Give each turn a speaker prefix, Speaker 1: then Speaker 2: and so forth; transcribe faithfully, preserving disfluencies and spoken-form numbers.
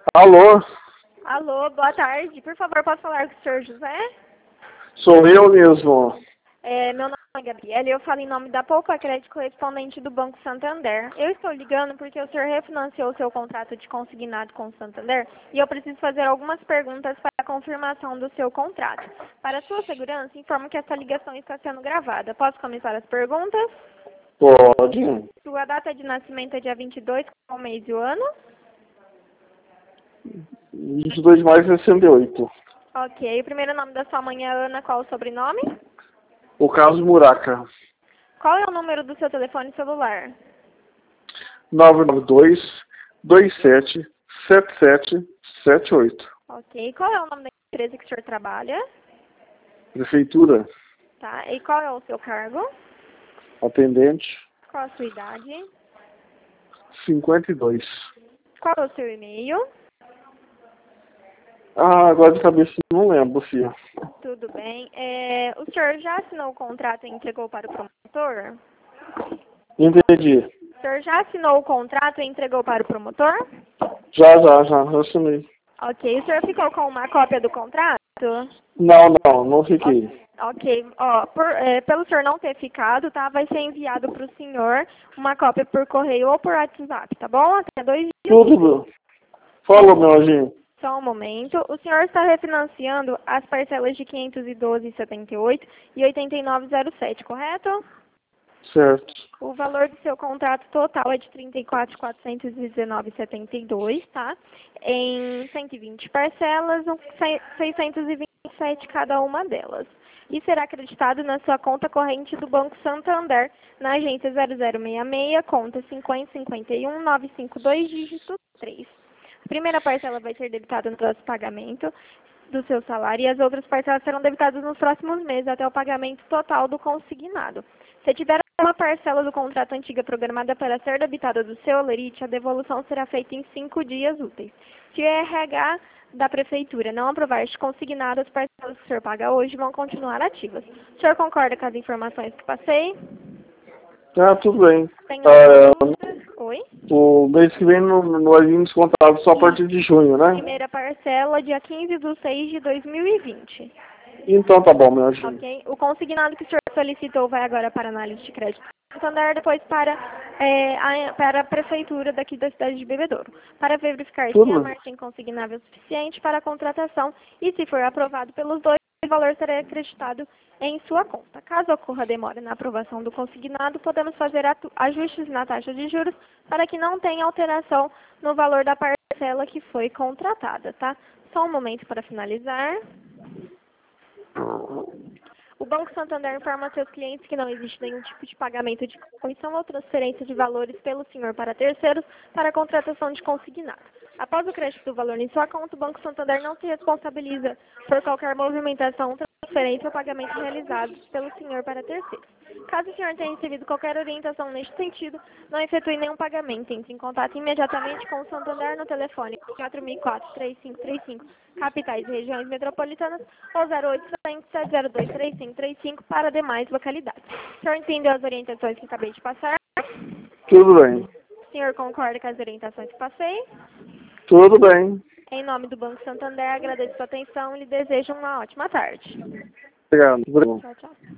Speaker 1: Alô?
Speaker 2: Alô, boa tarde. Por favor, posso falar com o senhor José?
Speaker 1: Sou eu mesmo.
Speaker 2: É, meu nome é Gabriela e eu falo em nome da Poupa Crédito correspondente do Banco Santander. Eu estou ligando porque o senhor refinanciou o seu contrato de consignado com o Santander e eu preciso fazer algumas perguntas para a confirmação do seu contrato. Para sua segurança, informo que essa ligação está sendo gravada. Posso começar as perguntas?
Speaker 1: Pode.
Speaker 2: Sua data de nascimento é dia vinte e dois, qual o mês e o ano?
Speaker 1: vinte e dois de maio de sessenta e oito.
Speaker 2: Ok. O primeiro nome da sua mãe é Ana, qual o sobrenome?
Speaker 1: O caso Muraca.
Speaker 2: Qual é o número do seu telefone celular?
Speaker 1: nove nove dois, dois sete, sete sete sete oito.
Speaker 2: Ok. Qual é o nome da empresa que o senhor trabalha?
Speaker 1: Prefeitura.
Speaker 2: Tá. E qual é o seu cargo?
Speaker 1: Atendente.
Speaker 2: Qual a sua idade?
Speaker 1: cinquenta e dois.
Speaker 2: Qual é o seu e-mail?
Speaker 1: Ah, agora de cabeça não lembro, filha.
Speaker 2: Tudo bem. É, o senhor já assinou o contrato e entregou para o promotor?
Speaker 1: Entendi.
Speaker 2: O senhor já assinou o contrato e entregou para o promotor?
Speaker 1: Já, já, já. Eu assinei.
Speaker 2: Ok. O senhor ficou com uma cópia do contrato?
Speaker 1: Não, não, não fiquei.
Speaker 2: Ok. Ó, por, é, pelo senhor não ter ficado, tá? Vai ser enviado para o senhor uma cópia por correio ou por WhatsApp, tá bom? Até dois dias.
Speaker 1: Tudo. Falou, meu anjinho.
Speaker 2: Só um momento. O senhor está refinanciando as parcelas de quinhentos e doze vírgula setenta e oito e oitenta e nove vírgula zero sete, correto?
Speaker 1: Certo.
Speaker 2: O valor do seu contrato total é de trinta e quatro mil quatrocentos e dezenove vírgula setenta e dois, tá? Em cento e vinte parcelas, um, seiscentos e vinte e sete cada uma delas. E será acreditado na sua conta corrente do Banco Santander, na agência zero zero seis seis, conta cinquenta cinquenta e um nove cinco dois, dígito três. A primeira parcela vai ser debitada no próximo pagamento do seu salário e as outras parcelas serão debitadas nos próximos meses até o pagamento total do consignado. Se tiver uma parcela do contrato antiga programada para ser debitada do seu holerite, a devolução será feita em cinco dias úteis. Se o R H da Prefeitura não aprovar este consignado, as parcelas que o senhor paga hoje vão continuar ativas. O senhor concorda com as informações que passei?
Speaker 1: Ah, tudo bem.
Speaker 2: Tem
Speaker 1: Ah,
Speaker 2: alguma dúvida? Oi?
Speaker 1: o mês que vem no- nós vimos descontado só a partir de junho, né?
Speaker 2: Primeira parcela, dia quinze de seis de dois mil e vinte.
Speaker 1: Então tá bom, meu anjinho.
Speaker 2: Ok? O consignado que o senhor solicitou vai agora para análise de crédito Santander, depois para, é, a, para a prefeitura daqui da cidade de Bebedouro, para verificar se a
Speaker 1: Tudo.
Speaker 2: margem consignável é suficiente para a contratação e, se for aprovado pelos dois, o valor será acreditado em sua conta. Caso ocorra demora na aprovação do consignado, podemos fazer ajustes na taxa de juros para que não tenha alteração no valor da parcela que foi contratada, tá? Só um momento para finalizar. O Banco Santander informa a seus clientes que não existe nenhum tipo de pagamento de comissão ou transferência de valores pelo senhor para terceiros para a contratação de consignado. Após o crédito do valor em sua conta, o Banco Santander não se responsabiliza por qualquer movimentação, transferência ou pagamento realizados pelo senhor para terceiros. Caso o senhor tenha recebido qualquer orientação neste sentido, não efetue nenhum pagamento. Entre em contato imediatamente com o Santander no telefone quatro mil e quatro, três cinco três cinco, capitais e regiões metropolitanas, ou zero oito sete zero dois três cinco três cinco para demais localidades. O senhor entendeu as orientações que acabei de passar?
Speaker 1: Tudo bem.
Speaker 2: O senhor concorda com as orientações que passei?
Speaker 1: Tudo bem.
Speaker 2: Em nome do Banco Santander, agradeço sua atenção e lhe desejo uma ótima tarde.
Speaker 1: Obrigado.
Speaker 2: Tchau, tchau.